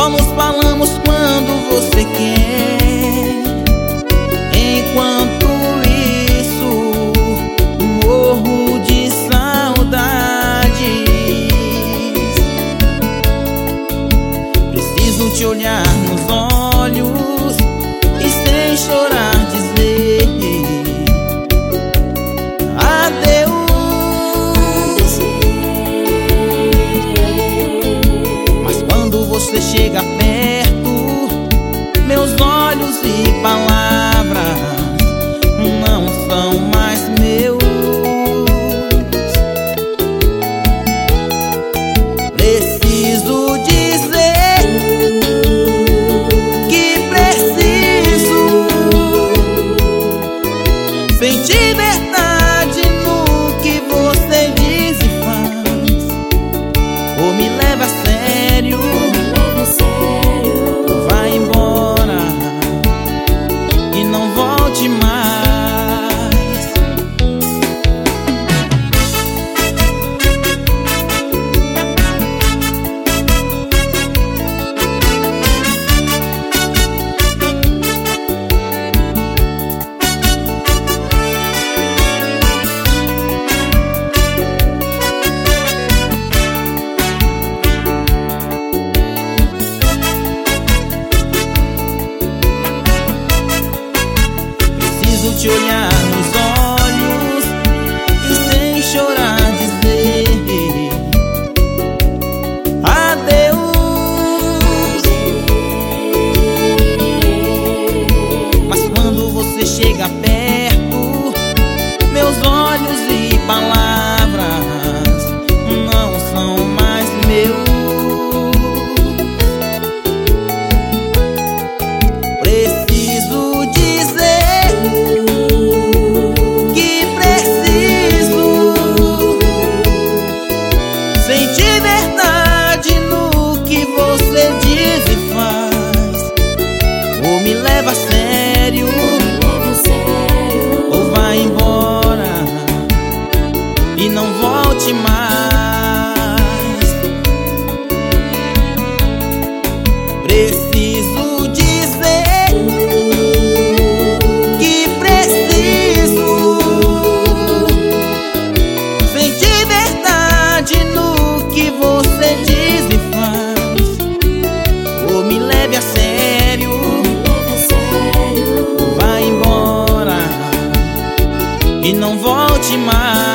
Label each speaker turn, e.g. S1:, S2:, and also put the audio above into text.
S1: Só nos falamos quando você quer. Enquanto isso, morro de saudades. Preciso te olhar nos olhos e sem chorar dizer adeus. Mas quando você chega perto, meus olhos e palavras não são mais meus. Preciso dizer que preciso sentir verdade no que você diz e faz. Ou me leva a sério, vai embora e não volte mais. Te olhar nos olhos e sem chorar dizer adeus. Mas quando você chega perto, meus olhos e palavras não são mais meus. Preciso dizer sentir verdade no que você diz e faz. Ou me leva a sério, ou vai embora e não volte mais. Preciso dizer que preciso sentir verdade no que você diz e faz. Ou me leve a sério, vai embora e não volte mais.